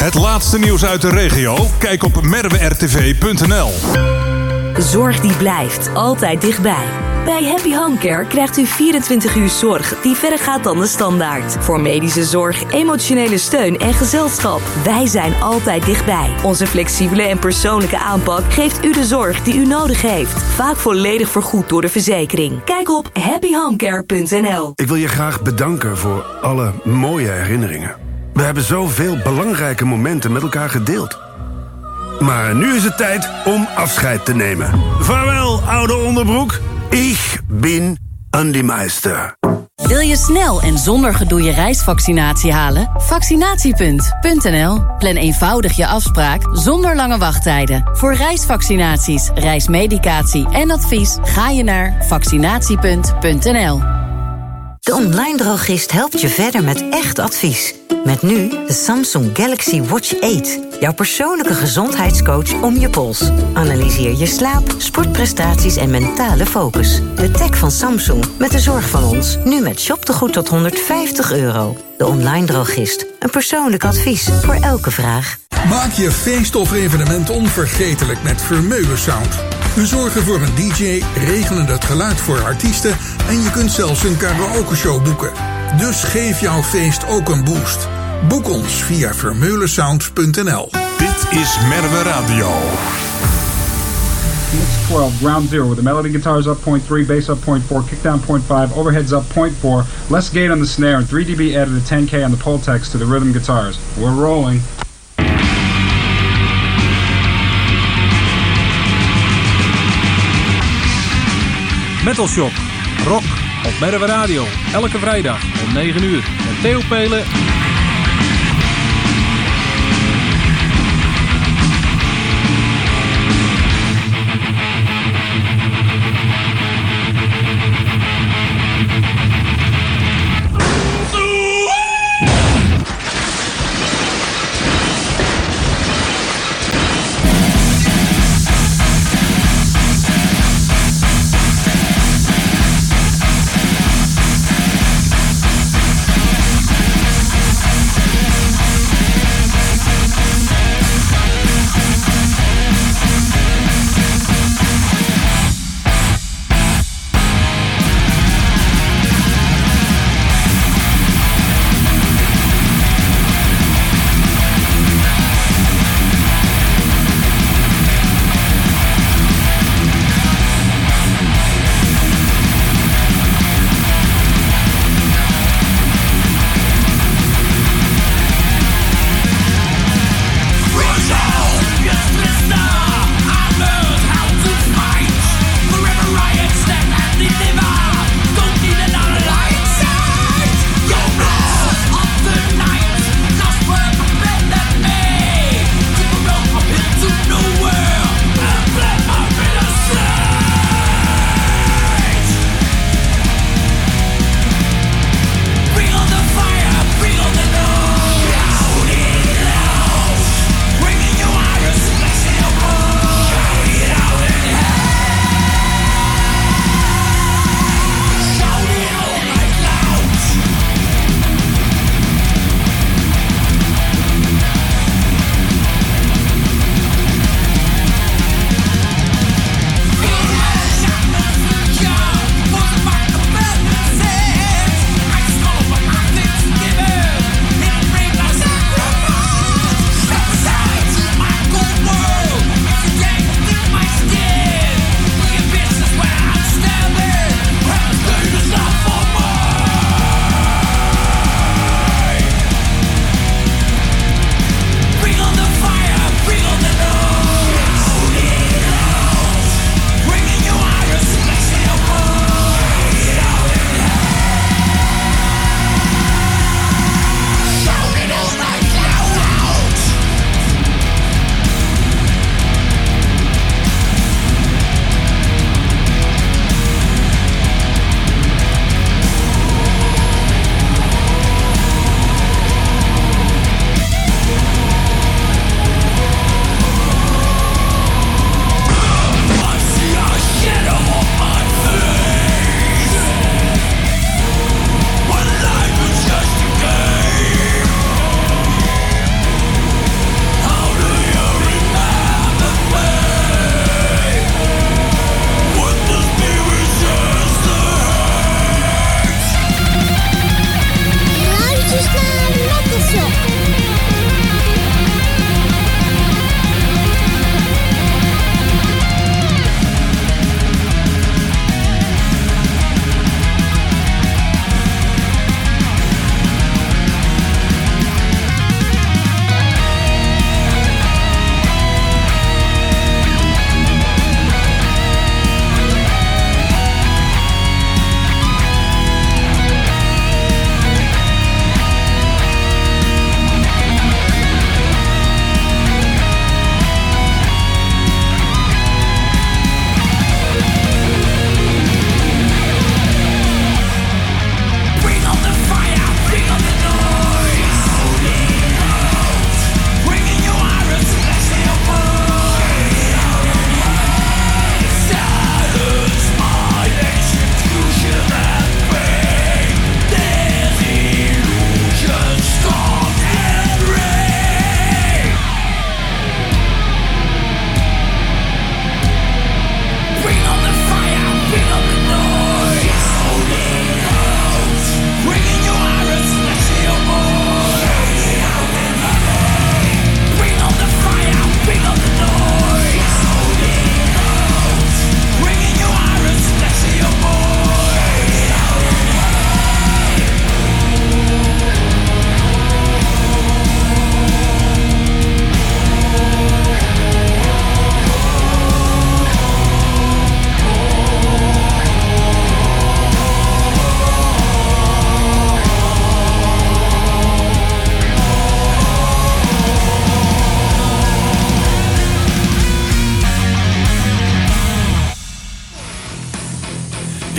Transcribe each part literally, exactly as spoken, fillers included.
Het laatste nieuws uit de regio? Kijk op merwe r t v punt n l. Zorg die blijft altijd dichtbij. Bij Happy Home Care krijgt u vierentwintig uur zorg die verder gaat dan de standaard. Voor medische zorg, emotionele steun en gezelschap. Wij zijn altijd dichtbij. Onze flexibele en persoonlijke aanpak geeft u de zorg die u nodig heeft. Vaak volledig vergoed door de verzekering. Kijk op happy home care punt n l. Ik wil je graag bedanken voor alle mooie herinneringen. We hebben zoveel belangrijke momenten met elkaar gedeeld. Maar nu is het tijd om afscheid te nemen. Vaarwel, oude onderbroek. Ik ben Andy Meister. Wil je snel en zonder gedoe je reisvaccinatie halen? Vaccinatiepunt punt n l. Plan eenvoudig je afspraak zonder lange wachttijden. Voor reisvaccinaties, reismedicatie en advies ga je naar vaccinatiepunt punt n l. De online drogist helpt je verder met echt advies. Met nu de Samsung Galaxy Watch acht. Jouw persoonlijke gezondheidscoach om je pols. Analyseer je slaap, sportprestaties en mentale focus. De tech van Samsung met de zorg van ons. Nu met shoptegoed tot honderdvijftig euro. De online drogist. Een persoonlijk advies voor elke vraag. Maak je feest of evenement onvergetelijk met Vermeulen Sound. We zorgen voor een D J, regelen het geluid voor artiesten en je kunt zelfs een karaoke-show boeken. Dus geef jouw feest ook een boost. Boek ons via vermeulensound punt n l. Dit is Merwe Radio. Mix twelve, ground zero, with the melody guitars up point three, bass up point four, kickdown point five, overheads up point four, less gate on the snare, and three decibels added a ten K on the Pultex to the rhythm guitars. We're rolling. Metal Shock, rock op Merwe Radio. Elke vrijdag om negen uur met Theo Pelen.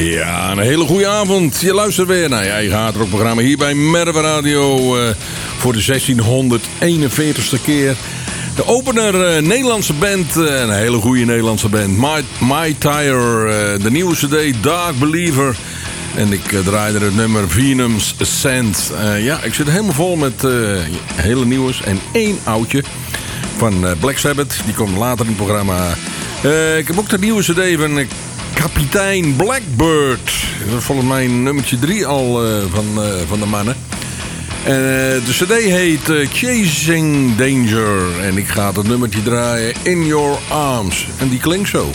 Ja, een hele goede avond. Je luistert weer naar je eigen hardrockprogramma hier bij Merwe Radio uh, voor de zestienhonderdeenenveertigste keer. De opener, uh, Nederlandse band, uh, een hele goede Nederlandse band. My, My Tire, uh, de nieuwe cd Dark Believer. En ik uh, draaide het nummer Venom's Ascent. Uh, ja, ik zit helemaal vol met uh, hele nieuws en één oudje van uh, Black Sabbath. Die komt later in het programma. Uh, ik heb ook de nieuwe cd van uh, Kapitein Blackbird. Dat is volgens mij nummertje drie al uh, van, uh, van de mannen. En uh, de cd heet uh, Chasing Danger. En ik ga het nummertje draaien In Your Arms. En die klinkt zo.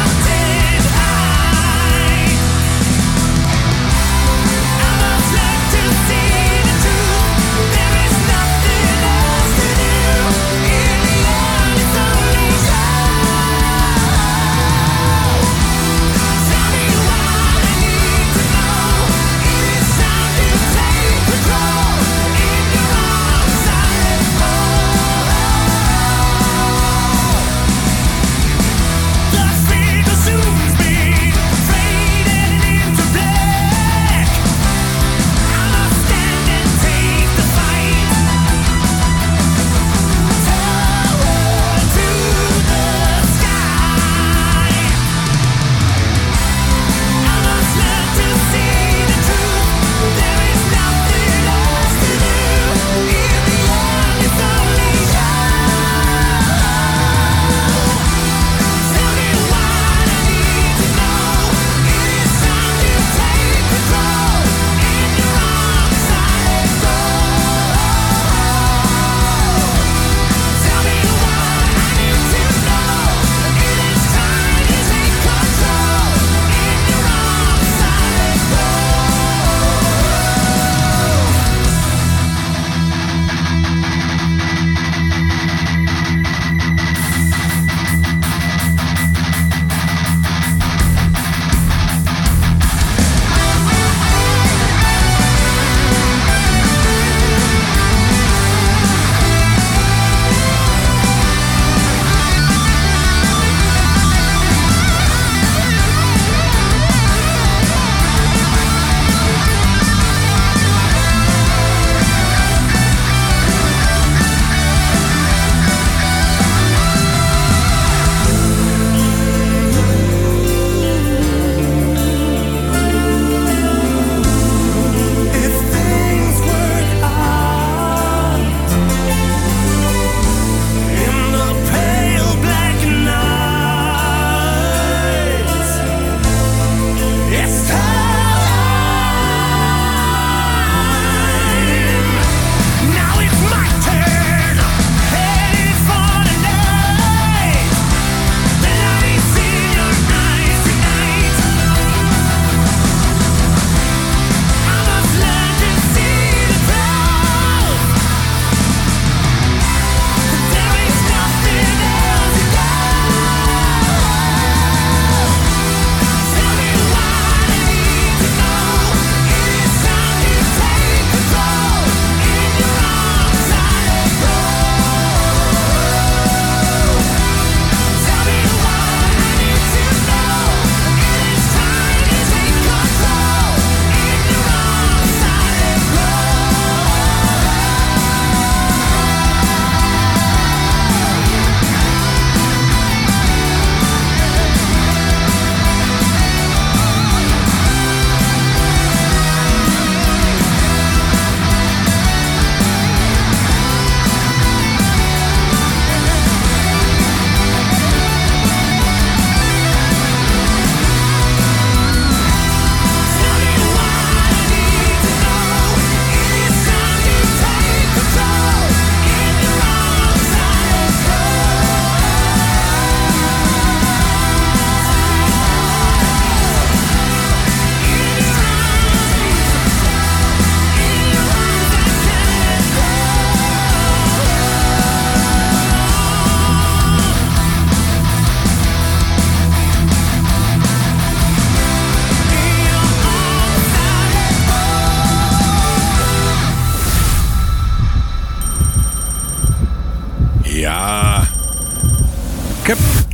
Let's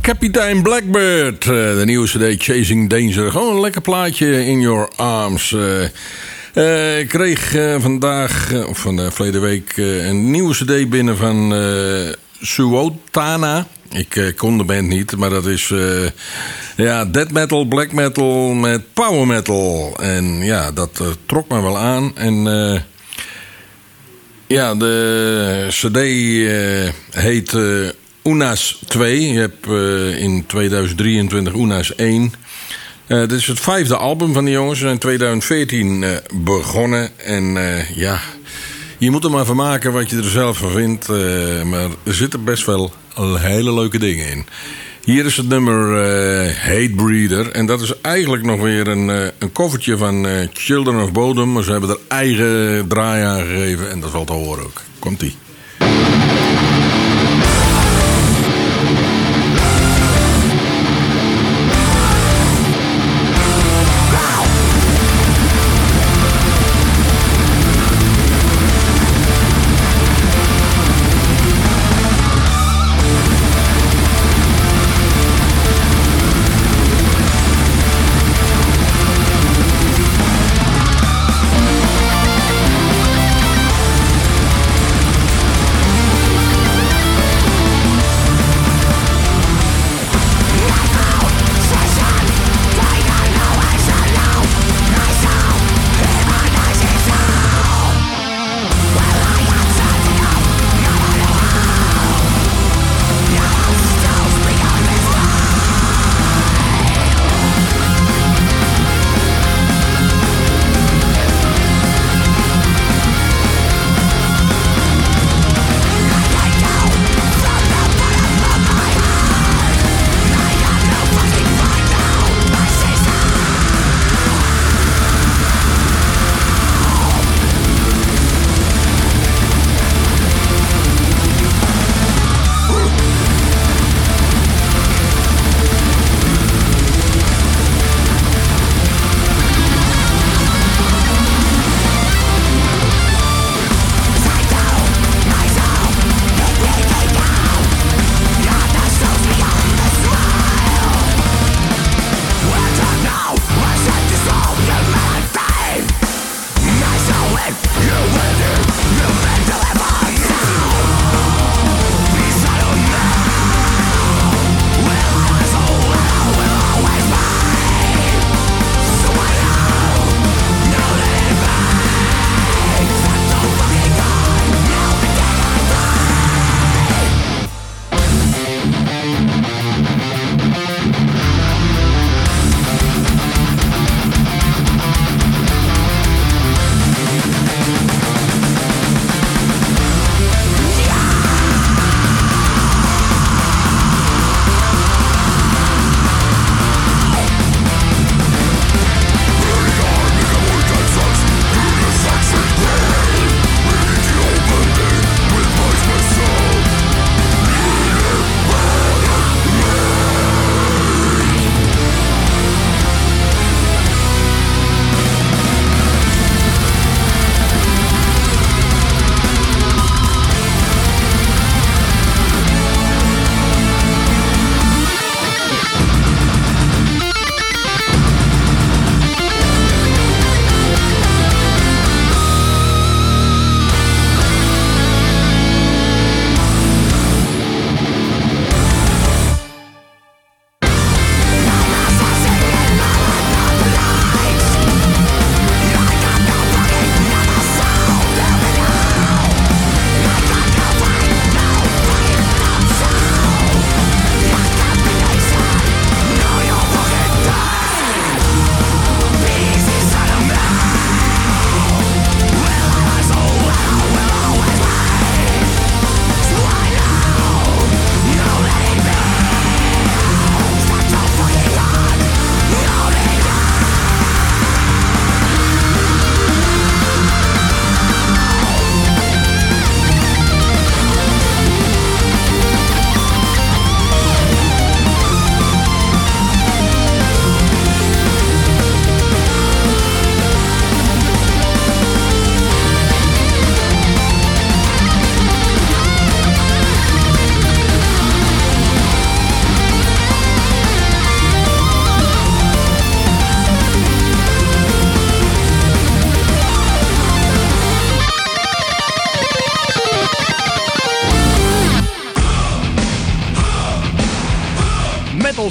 Kapitein Blackbird, uh, de nieuwe cd Chasing Danger. Gewoon een lekker plaatje in your arms. Uh, uh, ik kreeg uh, vandaag, uh, of van de verleden week, uh, een nieuwe cd binnen van uh, Suotana. Ik uh, kon de band niet, maar dat is uh, ja, death metal, black metal met power metal. En ja, dat uh, trok me wel aan. En uh, ja, de cd uh, heet uh, Unas twee. Je hebt uh, in tweeduizend drieëntwintig Unas één. Uh, dit is het vijfde album van die jongens. Ze zijn in tweeduizend veertien uh, begonnen. En uh, ja, je moet er maar van maken wat je er zelf van vindt. Uh, maar er zitten best wel hele leuke dingen in. Hier is het nummer uh, Hatebreeder. En dat is eigenlijk nog weer een, uh, een covertje van uh, Children of Bodom. Maar ze hebben er eigen draai aan gegeven. En dat is wel te horen ook. Komt-ie.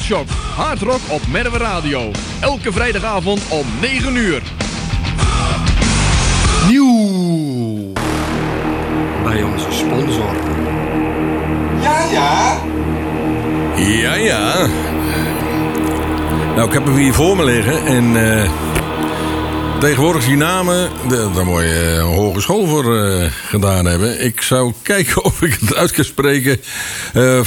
Shock. Hard rock op Merwe Radio. Elke vrijdagavond om negen uur. Nieuw bij onze sponsor. Ja, ja. Ja, ja. Nou, ik heb hem hier voor me liggen. En uh, tegenwoordig die namen, de, daar moet je een hogeschool voor uh, gedaan hebben. Ik zou kijken of ik het uit kan spreken. Uh,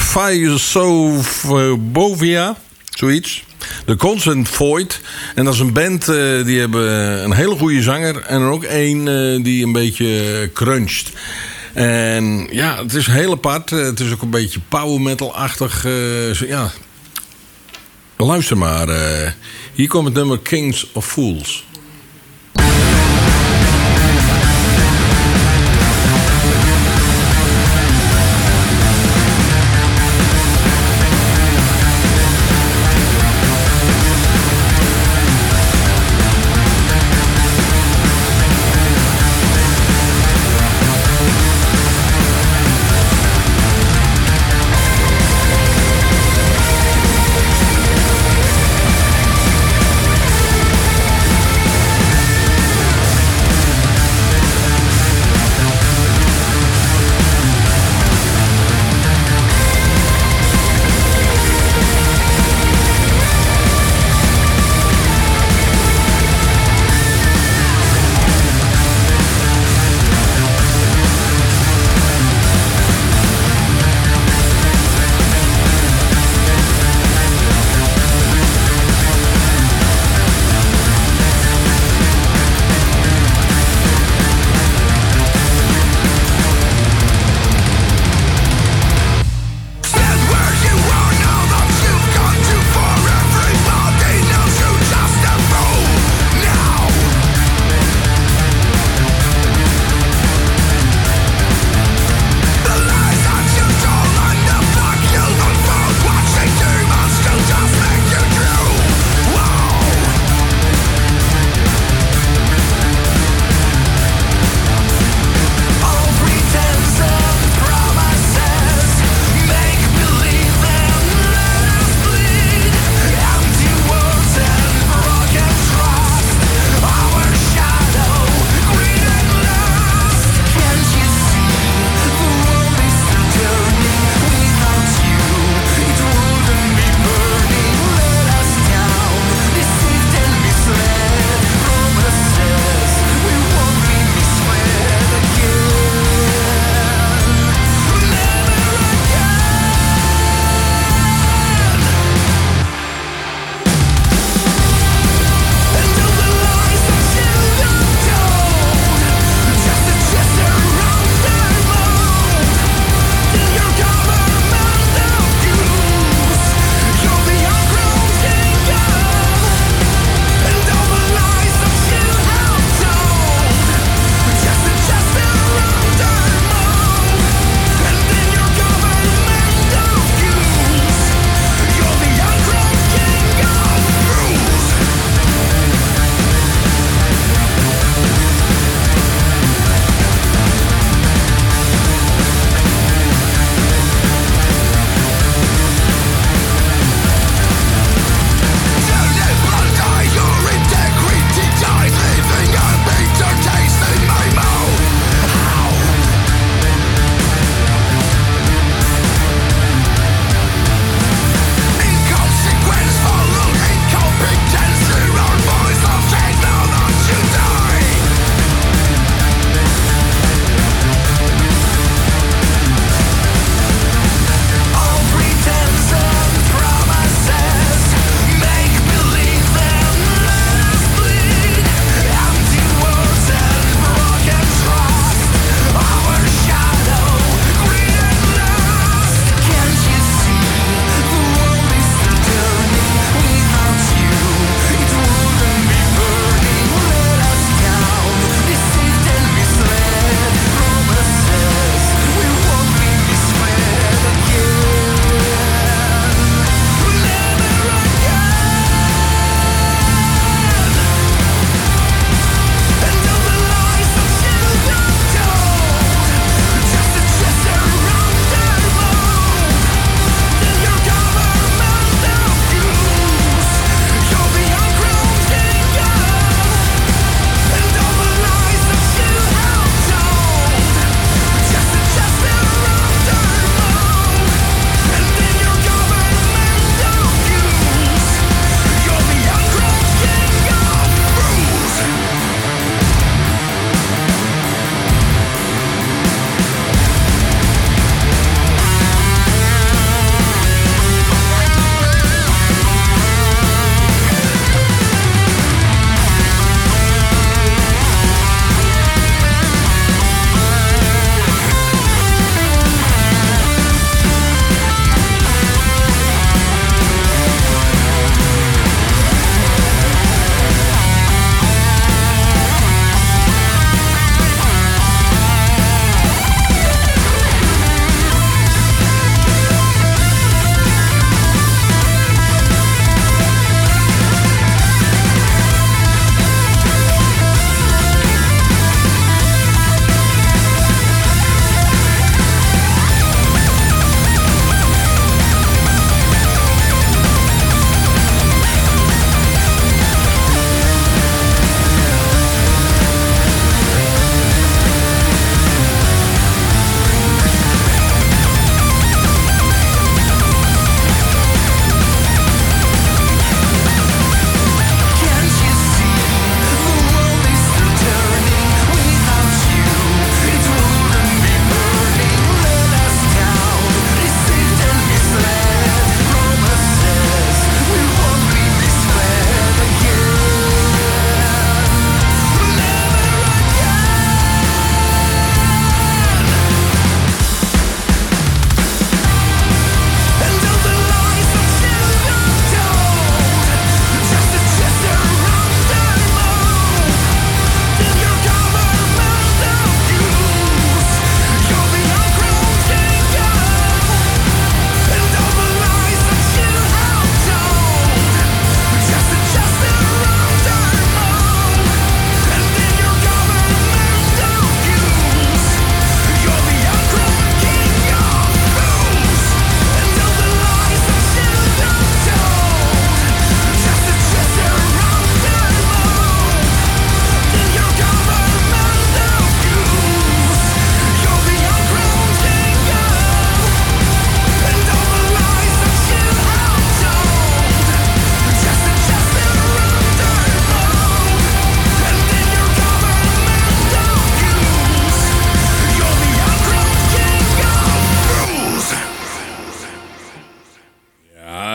Phasovia, zoiets. De Constant Void. En dat is een band, uh, die hebben een hele goede zanger. En er ook één uh, die een beetje cruncht. En ja, het is heel apart. Het is ook een beetje power metal-achtig. Uh, ja. Luister maar. Uh, hier komt het nummer Kings of Fools.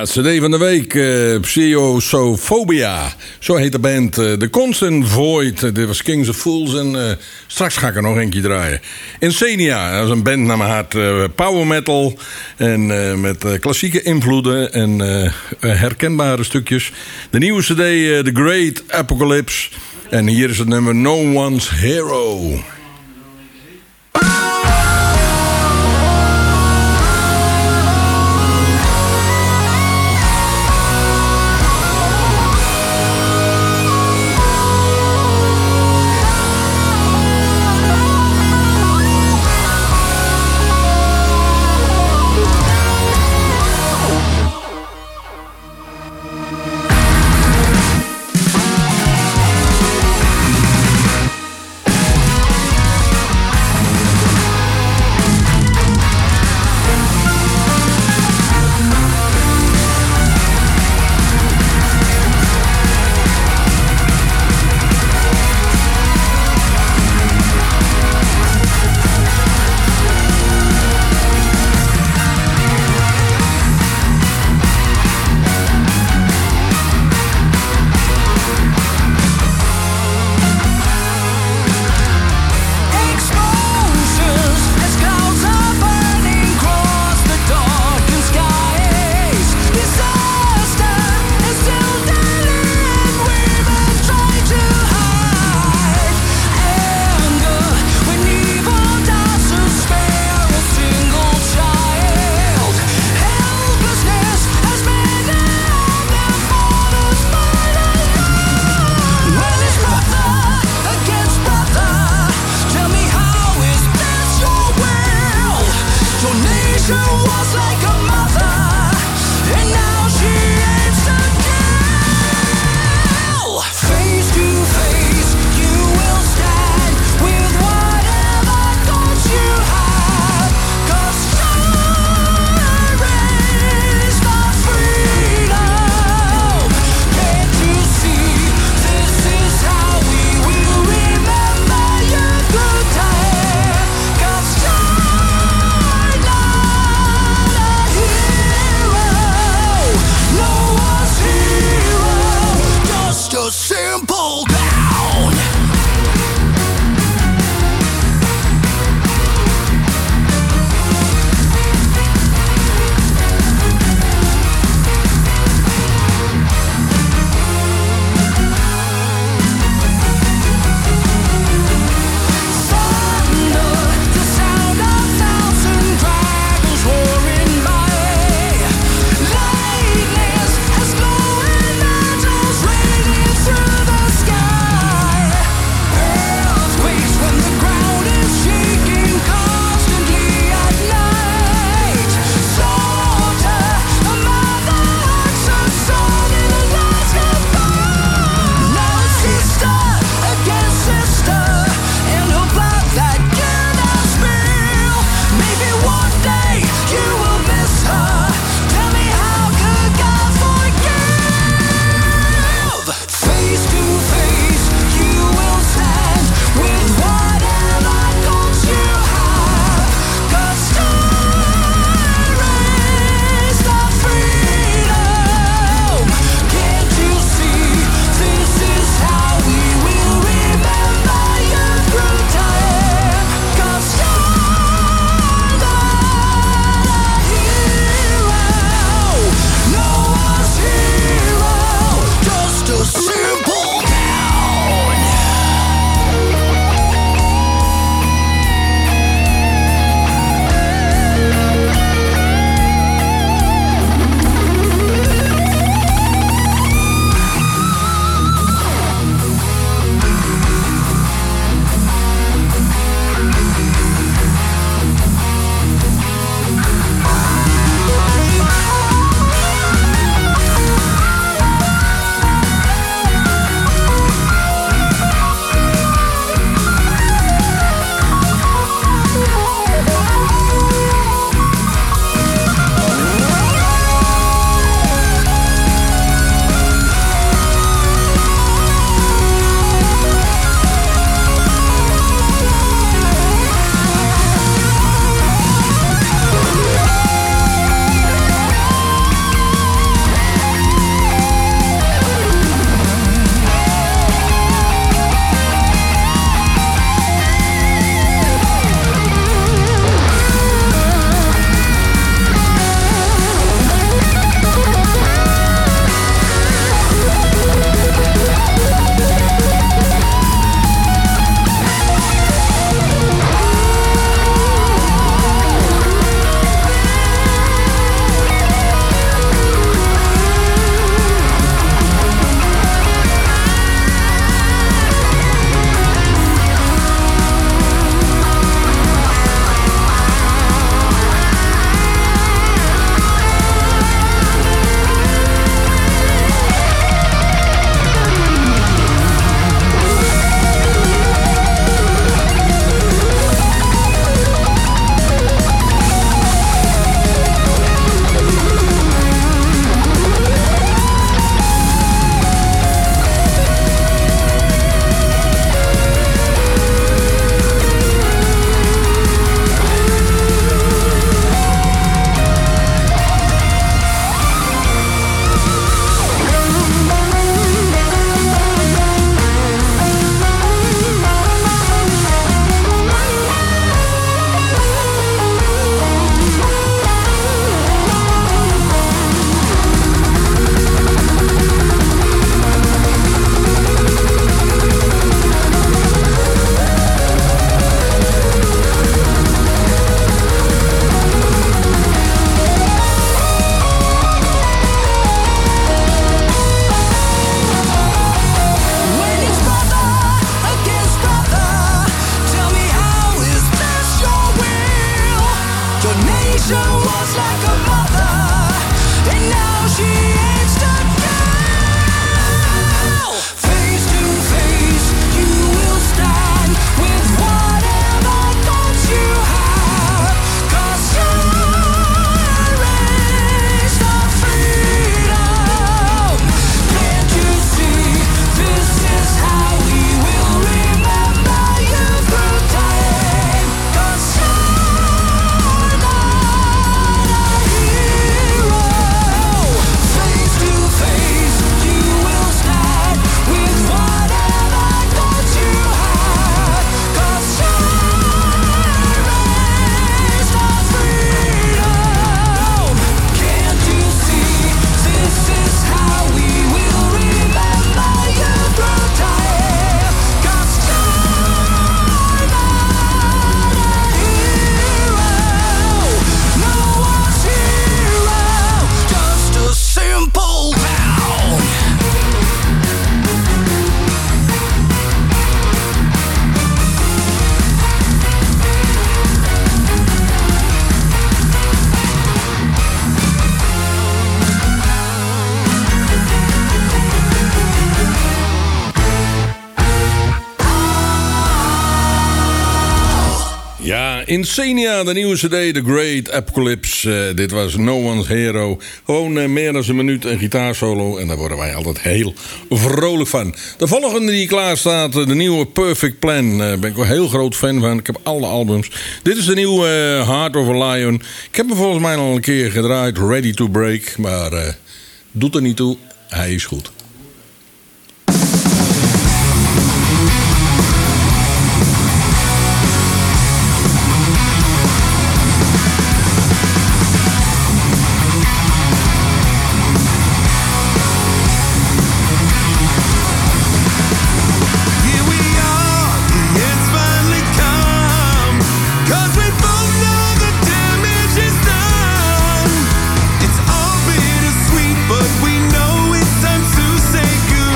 C D van de week, uh, Psychosophobia. Zo heet de band. Uh, The Constant Void, uh, dit was Kings of Fools. En uh, straks ga ik er nog eentje draaien. Insania, dat is een band naar mijn hart. Uh, power metal. En uh, met uh, klassieke invloeden en uh, herkenbare stukjes. De nieuwe C D, uh, The Great Apocalypse. En hier is het nummer No One's Hero. Insania, de nieuwe cd, The Great Apocalypse. Uh, dit was No One's Hero. Gewoon uh, meer dan een minuut een gitaarsolo. En daar worden wij altijd heel vrolijk van. De volgende die klaar staat, de nieuwe Perfect Plan. Uh, Daar ben ik wel een heel groot fan van. Ik heb alle albums. Dit is de nieuwe uh, Heart of a Lion. Ik heb hem volgens mij al een keer gedraaid. Ready to Break. Maar uh, doet er niet toe. Hij is goed. But we know it's time to say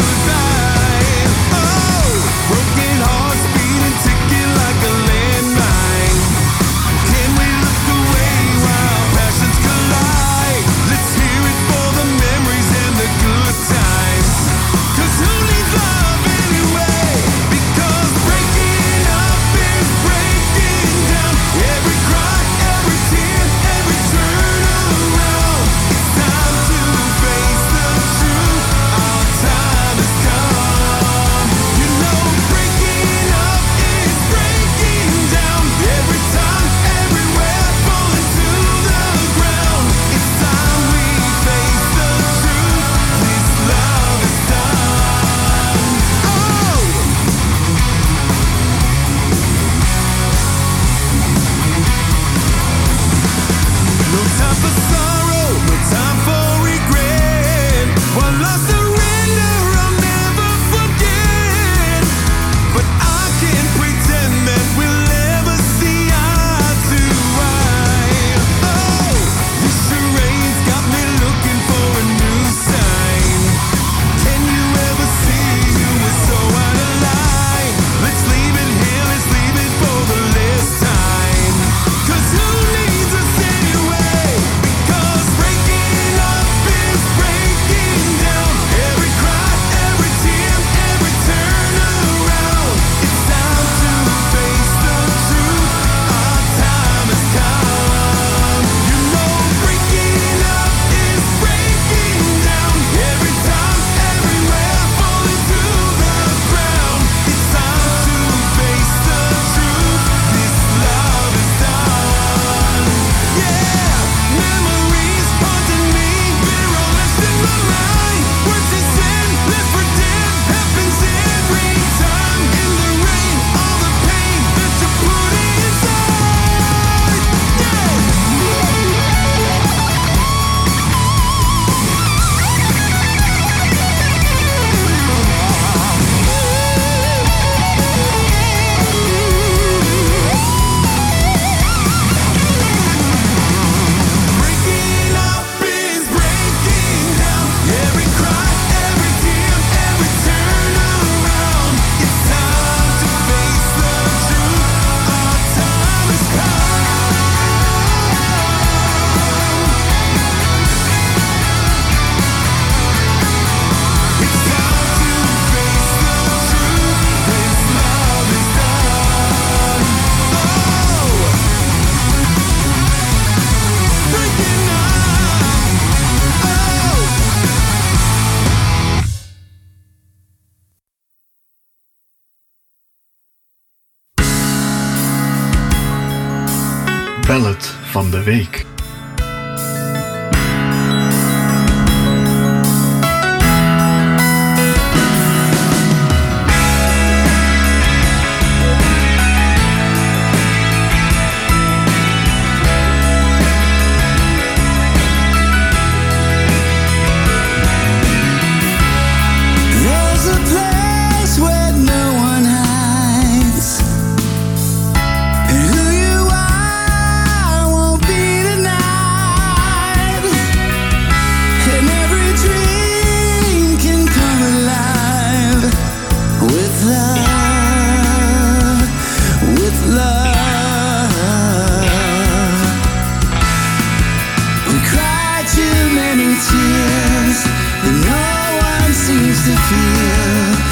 Ballad van de week.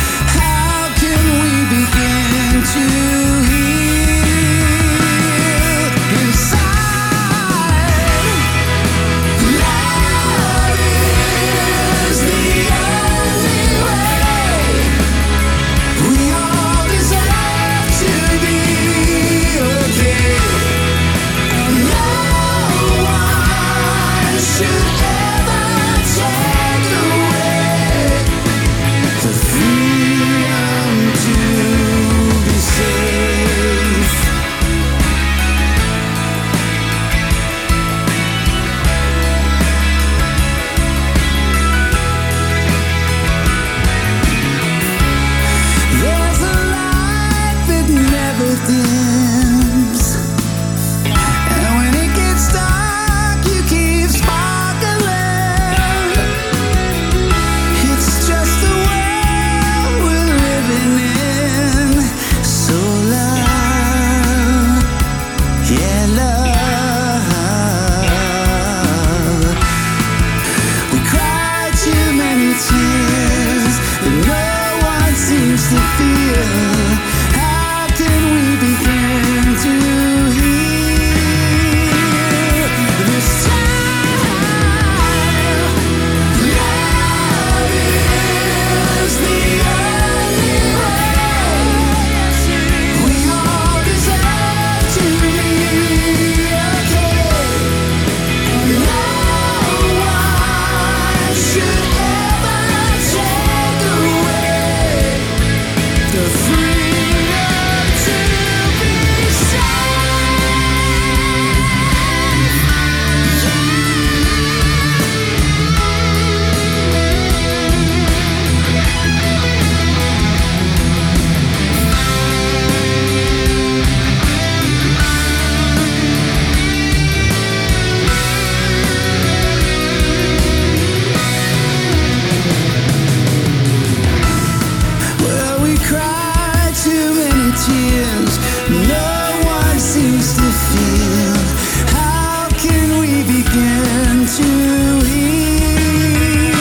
How can we begin to heal? tears that no one seems to feel. How can we begin to heal this time? Love is the only way. We all deserve to be okay. No one should ever take away the freedom to be well, we cried too many tears. No one seems to feel. How can we begin to heal?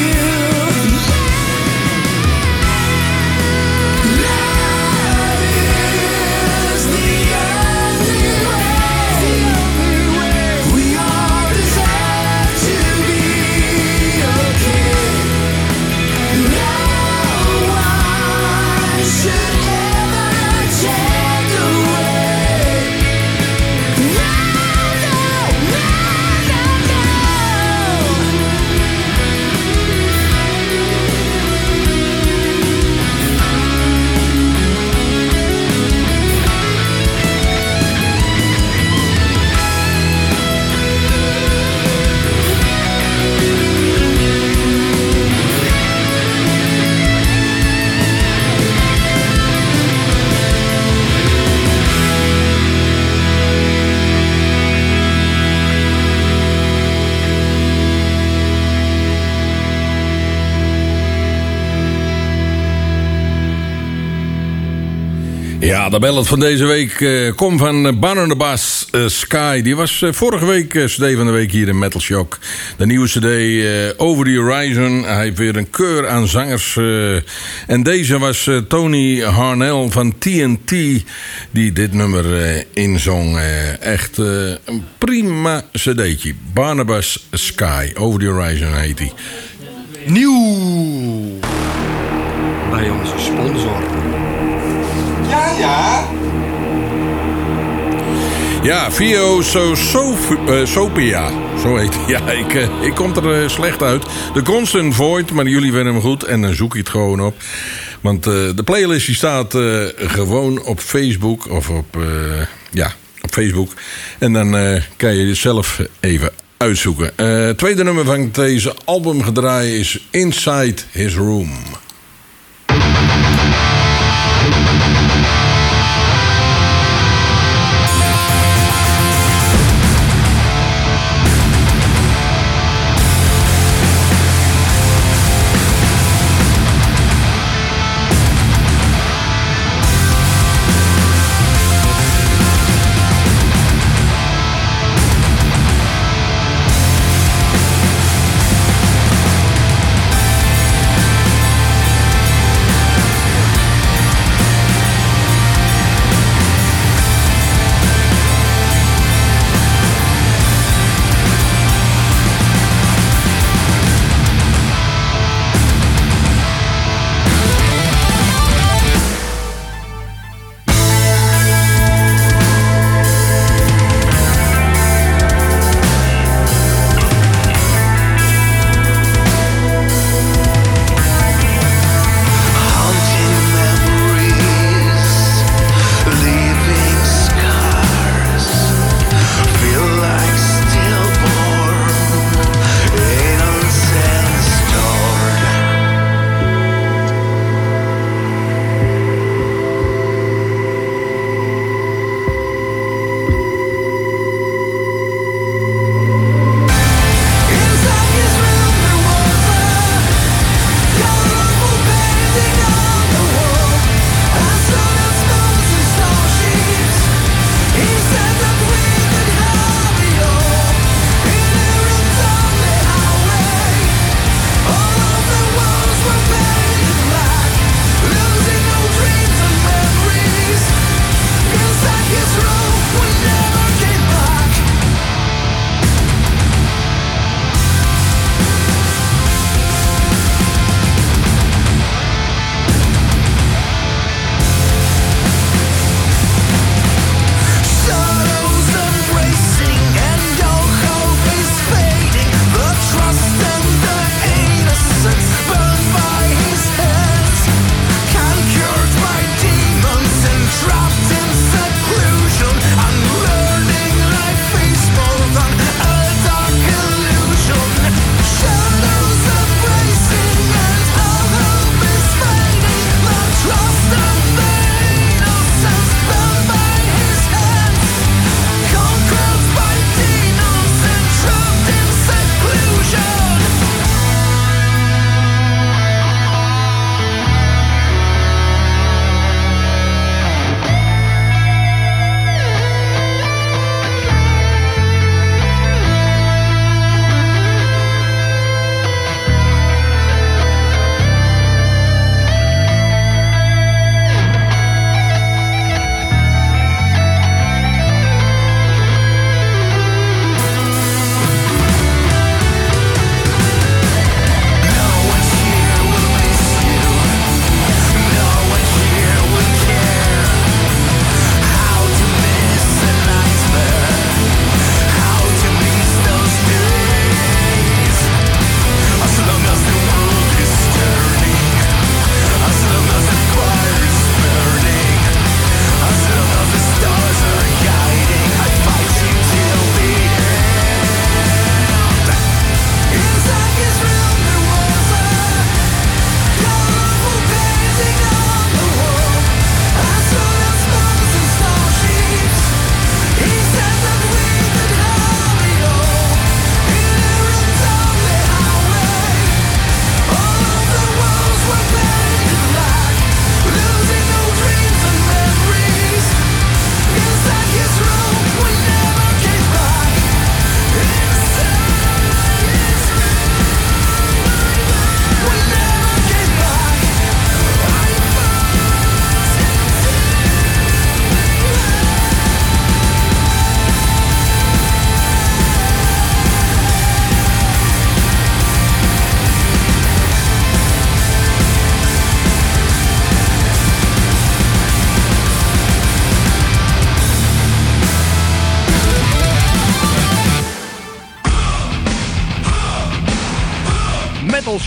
Love is the only way. We all deserve to be okay. No one should ever take away. No, no, no, no, no. Ja, de ballad van deze week uh, komt van Barnabas uh, Sky. Die was uh, vorige week uh, C D van de week hier in Metal Shock. De nieuwe C D uh, Over the Horizon. Hij heeft weer een keur aan zangers. Uh, en deze was uh, Tony Harnell van T N T die dit nummer uh, inzong. Uh, echt uh, een prima cd'tje. Barnabas Sky. Over the Horizon heet hij. Nieuw bij onze sponsor. Ja, ja. Ja, Vio so, so, uh, Sopia. Zo heet hij. Ja, ik, uh, ik kom er uh, slecht uit. De Constant Void, maar jullie vinden hem goed. En dan zoek je het gewoon op. Want uh, de playlist die staat uh, gewoon op Facebook. Of op, uh, ja, op Facebook. En dan uh, kan je het zelf even uitzoeken. Uh, het tweede nummer van deze album gedraaid is Inside His Room. Inside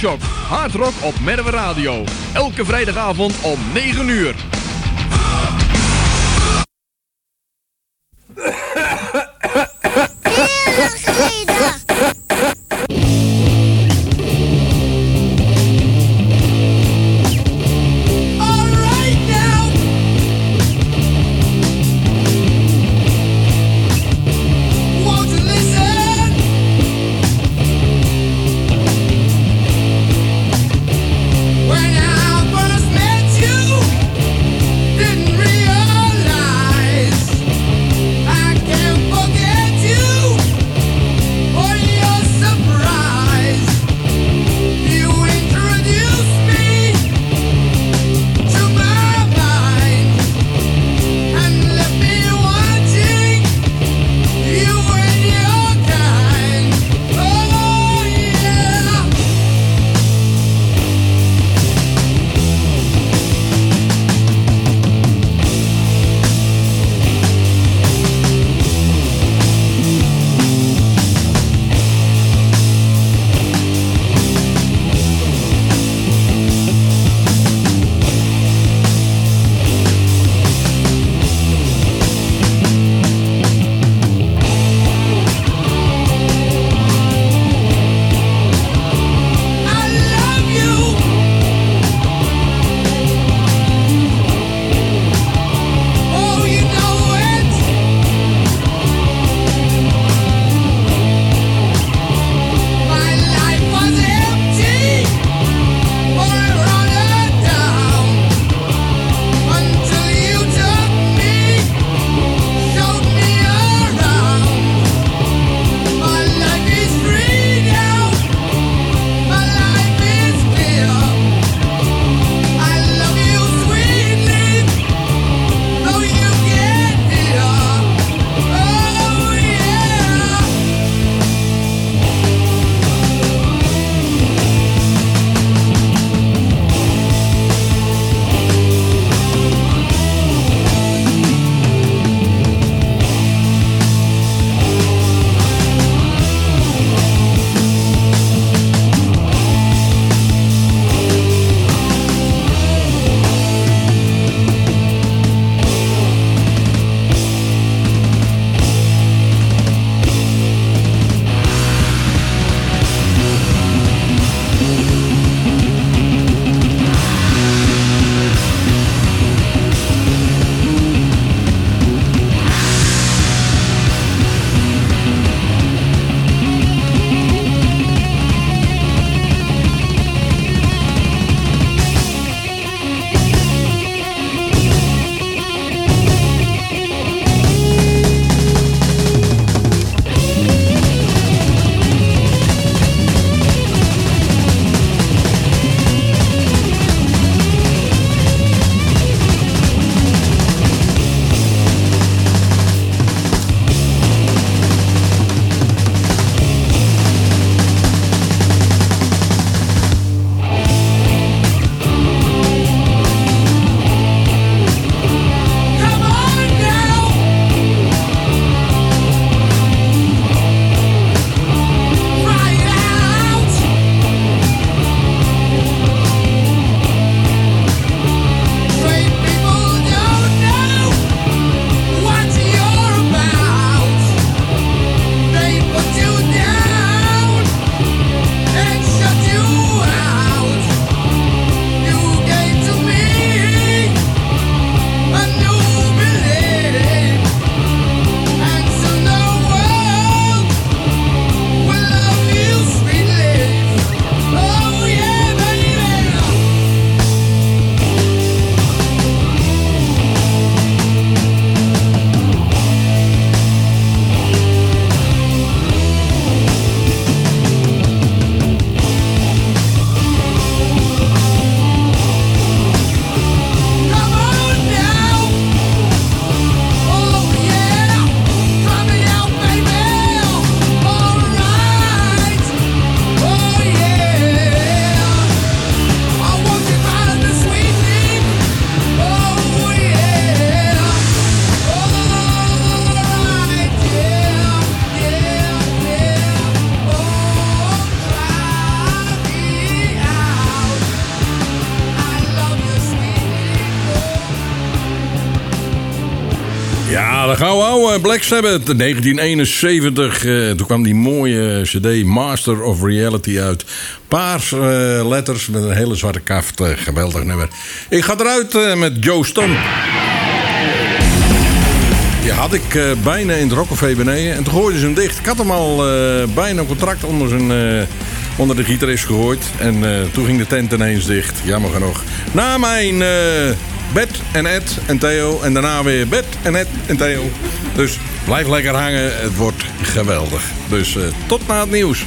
Shock. Hard rock op Merwe Radio. Elke vrijdagavond om negen uur. When I first met you Ja, de gouden oude Black Sabbath, negentien eenenzeventig. Uh, toen kwam die mooie cd Master of Reality uit. Paars uh, letters met een hele zwarte kaft. Uh, geweldig nummer. Ik ga eruit uh, met Joe Stone. Die had ik uh, bijna in het Rockcafé beneden. En toen gooiden ze hem dicht. Ik had hem al uh, bijna een contract onder, zijn, uh, onder de gitarist gegooid. En uh, toen ging de tent ineens dicht. Jammer genoeg. Na mijn... Uh, Bert en Ed en Theo. En daarna weer Bert en Ed en Theo. Dus blijf lekker hangen. Het wordt geweldig. Dus uh, tot na het nieuws.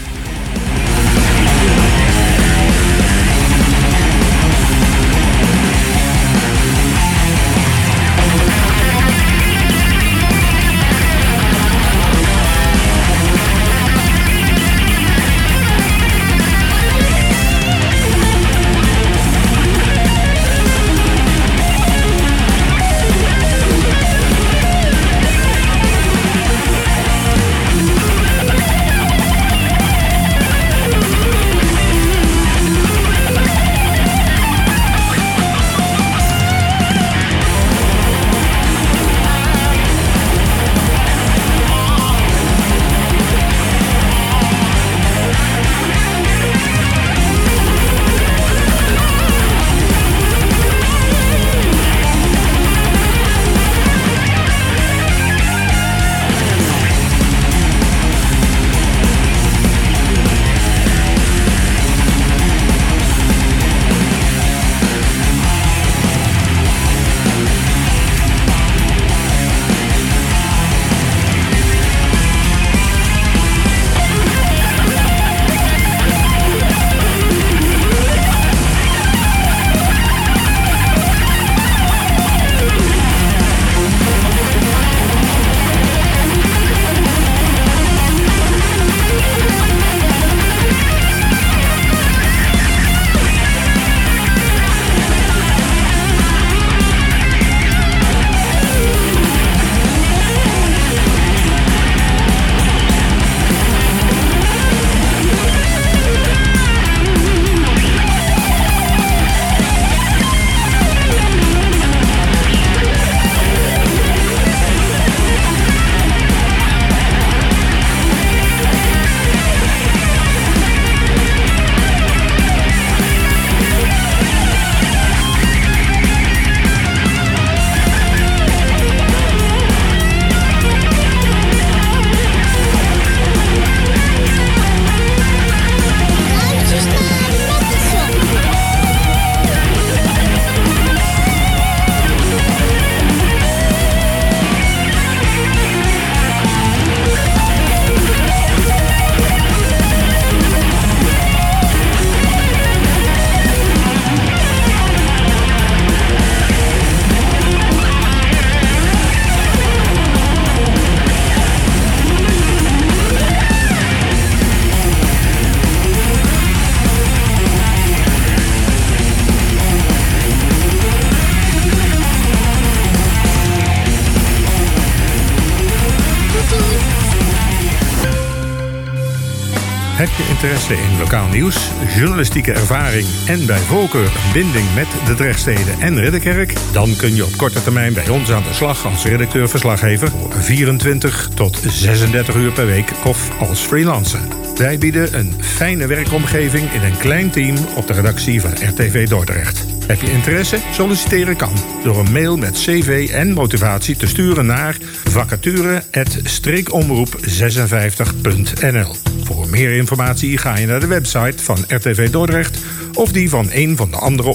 Heb je interesse in lokaal nieuws, journalistieke ervaring en bij voorkeur een binding met de Drechtsteden en Ridderkerk? Dan kun je op korte termijn bij ons aan de slag als redacteur-verslaggever voor vierentwintig tot zesendertig uur per week of als freelancer. Wij bieden een fijne werkomgeving in een klein team op de redactie van R T V Dordrecht. Heb je interesse? Solliciteren kan door een mail met cv en motivatie te sturen naar vacature apenstaartje streekomroep zesenvijftig punt n l. Voor meer informatie ga je naar de website van R T V Dordrecht of die van een van de andere